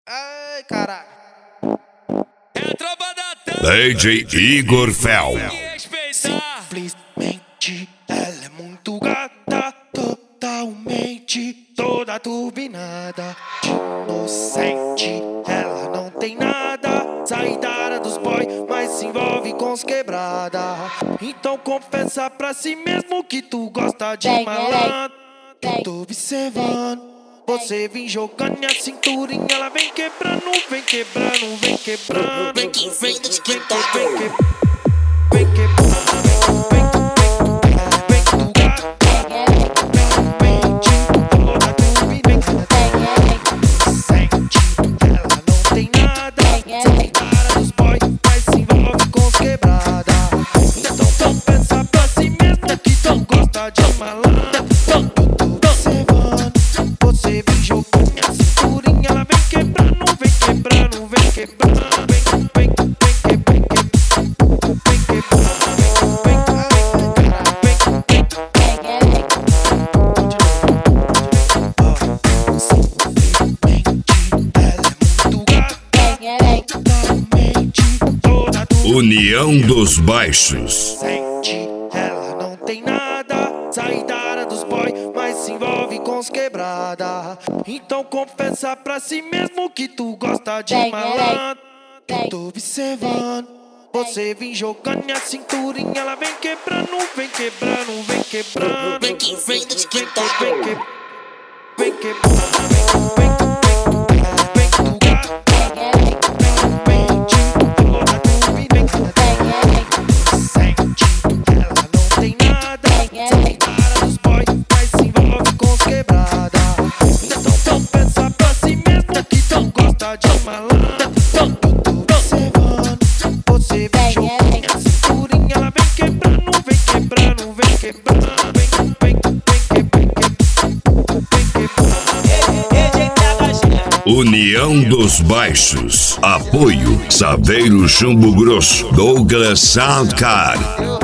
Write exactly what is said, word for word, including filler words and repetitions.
Ai, caralho. É a tropa da D J Igor Fel. Simplesmente ela é muito gata, totalmente toda turbinada. Inocente, ela não tem nada, sai da área dos boy, mas se envolve com os quebrada. Então confessa pra si mesmo que tu gosta de malandro. Eu tô observando. Você vem jogando a cinturinha, ela vem quebrando, vem quebrando, vem quebrando. Vem que vem do TikTok. Vem quebrando, vem quebrando, vem União dos Baixos. Sente, ela não tem nada, sai da área dos boy, mas se envolve com os quebrada. Então confessa pra si mesmo que tu gosta de malandro. Eu tô observando. Você vem jogando a cinturinha, ela vem quebrando, vem quebrando, vem quebrando. Vem que vem do TikTok. Vem que, vem quebrando, vem de malandro, eu tô observando. Você vem jogando a cinturinha, ela vem quebrando, vem quebrando, vem quebrando, vem, vem, vem, vem, vem quebrando. União dos Baixos. Apoio Saveiro Chumbo Grosso. Douglas Soundcard.